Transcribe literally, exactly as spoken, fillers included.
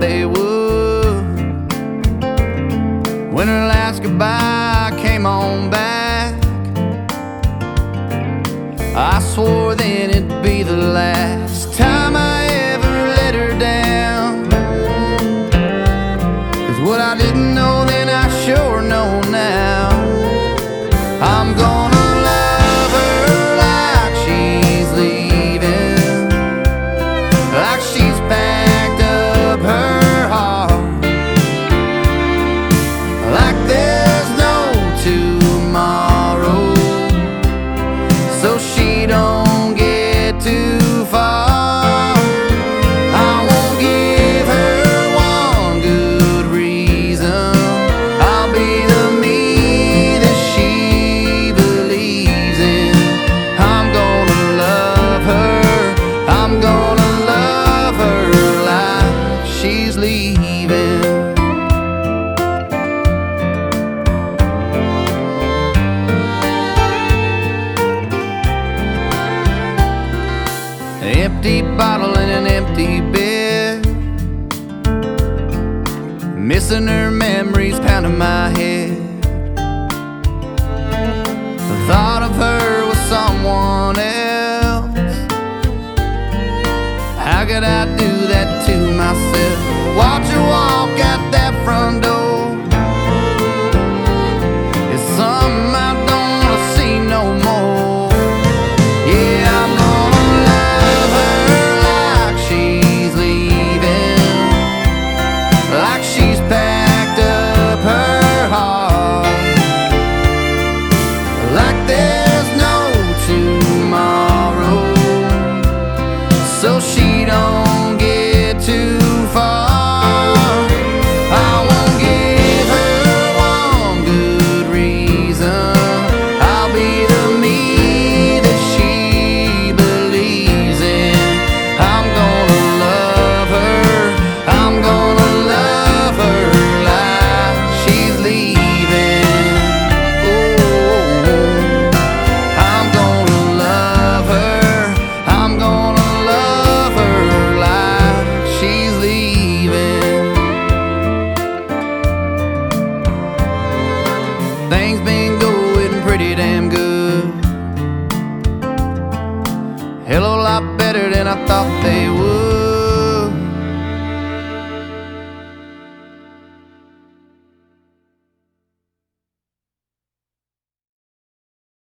they would. When her last goodbye came on back, I swore then it'd be the last time I ever let her down. 'Cause what I didn't know then I sure know now. I'm gonna love her like she's leaving, like she's packed up her heart, like there's no tomorrow, so she don't get too far. I won't give her one good reason. I'll be the me that she believes in. I'm gonna love her, I'm gonna love her like she's leaving. An empty bottle in an empty bed, missing her memories pounding my head. The thought of her with someone else, how could I do that to myself? Watch her walk out that front door. It's something I don't wanna see no more. Yeah, I'm gonna love her like she's leaving, like she's packed up her heart, like there's no tomorrow, so she don't get too far. I won't give her one good reason. I'll be the me that she believes in. I'm gonna love her, I'm gonna love her like she's leaving. Oh, I'm gonna love her, I'm gonna love her like she's leaving. Things been going pretty damn good, hell a lot better than I thought they would.